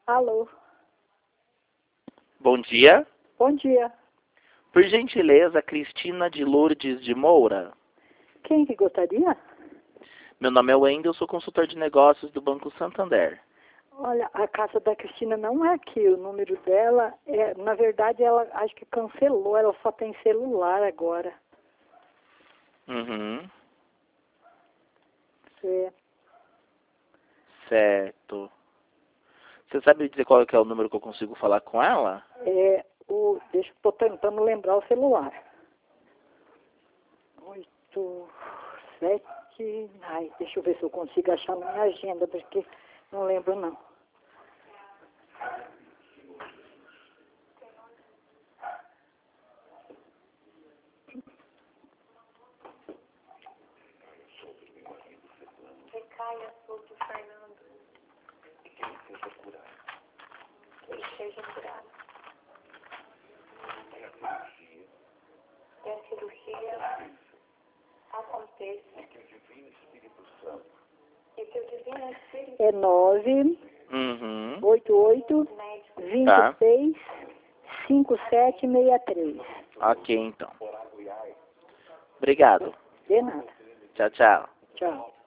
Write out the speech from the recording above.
Alô? Bom dia. Bom dia. Por gentileza, Cristina de Lourdes de Moura. Quem que gostaria? Meu nome é Wendel, sou consultor de negócios do Banco Santander. Olha, a casa da Cristina não é aqui. O número dela é... Na verdade, ela acho que cancelou. Ela só tem celular agora. Uhum. É. Certo. Você sabe me dizer qual é que é o número que eu consigo falar com ela? Deixa eu tô tentando lembrar o celular. 87... Ai, deixa eu ver se eu consigo achar na minha agenda, porque não lembro não. Recaia sobre o Fernando. Que ele seja curado. Que ele seja curado. Que a cirurgia aconteça. E que o Divino Espírito Santo. E que o Divino Espírito É 9 Uhum. 88 médico 26 5763. Ok, então. Obrigado. De nada. Tchau, tchau. Tchau.